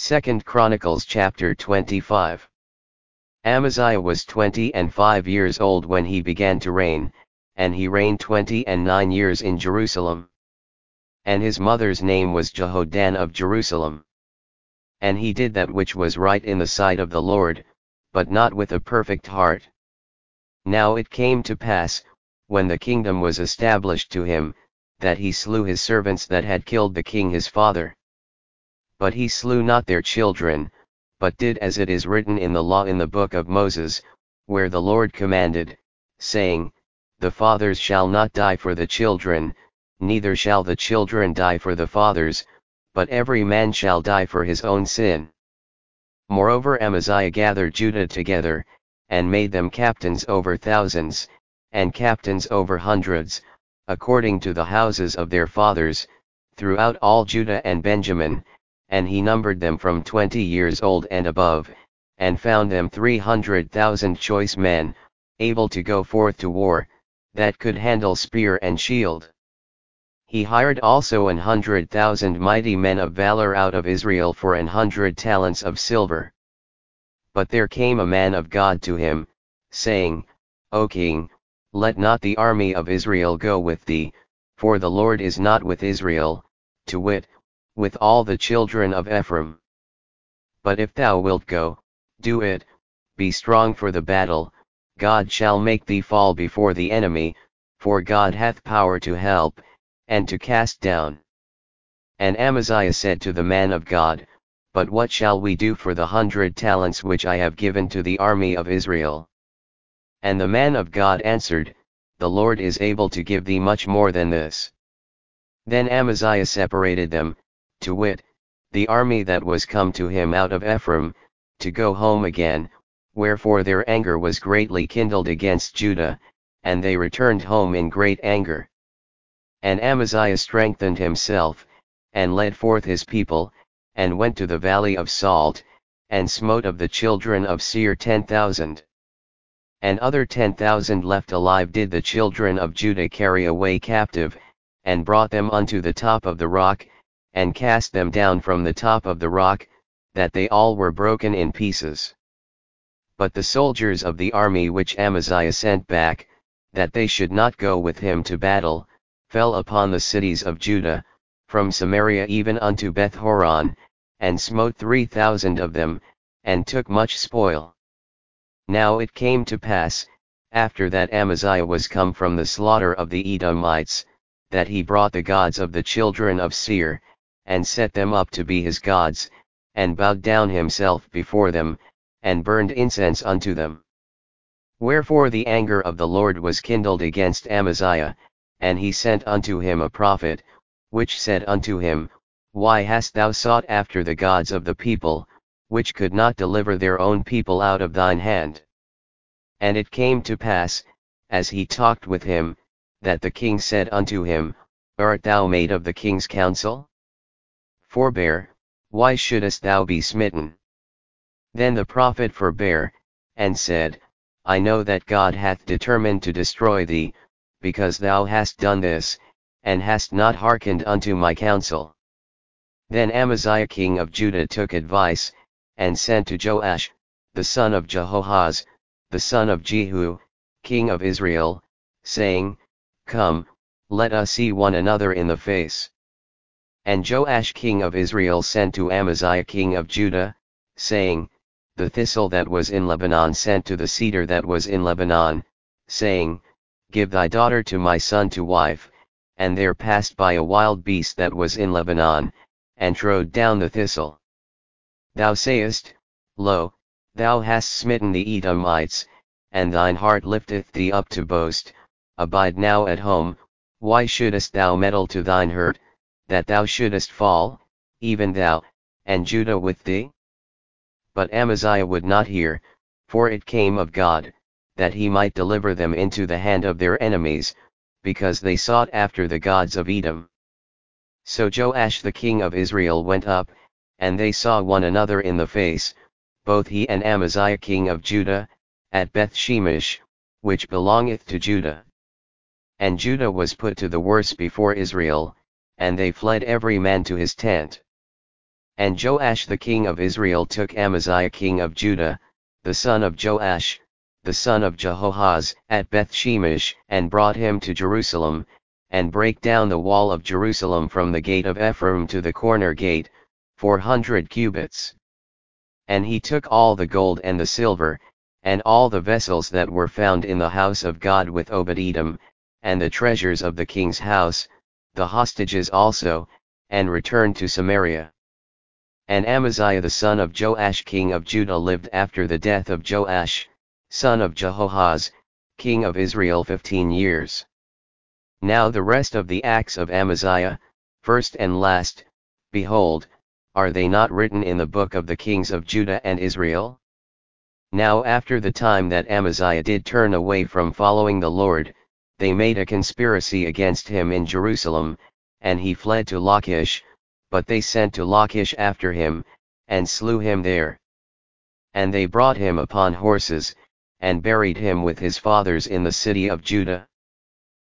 2 Chronicles chapter 25. Amaziah was 25 years old when he began to reign, and he reigned 29 years in Jerusalem. And his mother's name was Jehoaddan of Jerusalem. And he did that which was right in the sight of the Lord, but not with a perfect heart. Now it came to pass, when the kingdom was established to him, that he slew his servants that had killed the king his father. But he slew not their children, but did as it is written in the law in the book of Moses, where the Lord commanded, saying, The fathers shall not die for the children, neither shall the children die for the fathers, but every man shall die for his own sin. Moreover Amaziah gathered Judah together, and made them captains over thousands, and captains over hundreds, according to the houses of their fathers, throughout all Judah and Benjamin, and he numbered them from 20 years old and above, and found them 300,000 choice men, able to go forth to war, that could handle spear and shield. He hired also 100,000 mighty men of valor out of Israel for 100 talents of silver. But there came a man of God to him, saying, O king, let not the army of Israel go with thee, for the Lord is not with Israel, to wit, with all the children of Ephraim. But if thou wilt go, do it, be strong for the battle, God shall make thee fall before the enemy, for God hath power to help, and to cast down. And Amaziah said to the man of God, But what shall we do for the 100 talents which I have given to the army of Israel? And the man of God answered, The Lord is able to give thee much more than this. Then Amaziah separated them, to wit, the army that was come to him out of Ephraim, to go home again, wherefore their anger was greatly kindled against Judah, and they returned home in great anger. And Amaziah strengthened himself, and led forth his people, and went to the valley of Salt, and smote of the children of Seir 10,000. And other 10,000 left alive did the children of Judah carry away captive, and brought them unto the top of the rock, and cast them down from the top of the rock, that they all were broken in pieces. But the soldiers of the army which Amaziah sent back, that they should not go with him to battle, fell upon the cities of Judah, from Samaria even unto Beth-horon, and smote 3,000 of them, and took much spoil. Now it came to pass, after that Amaziah was come from the slaughter of the Edomites, that he brought the gods of the children of Seir, and set them up to be his gods, and bowed down himself before them, and burned incense unto them. Wherefore the anger of the Lord was kindled against Amaziah, and he sent unto him a prophet, which said unto him, Why hast thou sought after the gods of the people, which could not deliver their own people out of thine hand? And it came to pass, as he talked with him, that the king said unto him, Art thou made of the king's counsel? Forbear, why shouldest thou be smitten? Then the prophet forbare, and said, I know that God hath determined to destroy thee, because thou hast done this, and hast not hearkened unto my counsel. Then Amaziah king of Judah took advice, and sent to Joash, the son of Jehoahaz, the son of Jehu, king of Israel, saying, Come, let us see one another in the face. And Joash king of Israel sent to Amaziah king of Judah, saying, The thistle that was in Lebanon sent to the cedar that was in Lebanon, saying, Give thy daughter to my son to wife, and there passed by a wild beast that was in Lebanon, and trode down the thistle. Thou sayest, Lo, thou hast smitten the Edomites, and thine heart lifteth thee up to boast, abide now at home, why shouldest thou meddle to thine hurt, that thou shouldest fall, even thou, and Judah with thee? But Amaziah would not hear, for it came of God, that he might deliver them into the hand of their enemies, because they sought after the gods of Edom. So Joash the king of Israel went up, and they saw one another in the face, both he and Amaziah king of Judah, at Beth-shemesh, which belongeth to Judah. And Judah was put to the worse before Israel, and they fled every man to his tent. And Joash the king of Israel took Amaziah king of Judah, the son of Joash, the son of Jehoahaz, at Bethshemesh, and brought him to Jerusalem, and brake down the wall of Jerusalem from the gate of Ephraim to the corner gate, 400 cubits. And he took all the gold and the silver, and all the vessels that were found in the house of God with Obed-Edom, and the treasures of the king's house, the hostages also, and returned to Samaria. And Amaziah the son of Joash king of Judah lived after the death of Joash, son of Jehoahaz, king of Israel 15 years. Now the rest of the acts of Amaziah, first and last, behold, are they not written in the book of the kings of Judah and Israel? Now after the time that Amaziah did turn away from following the Lord, they made a conspiracy against him in Jerusalem, and he fled to Lachish, but they sent to Lachish after him, and slew him there. And they brought him upon horses, and buried him with his fathers in the city of Judah.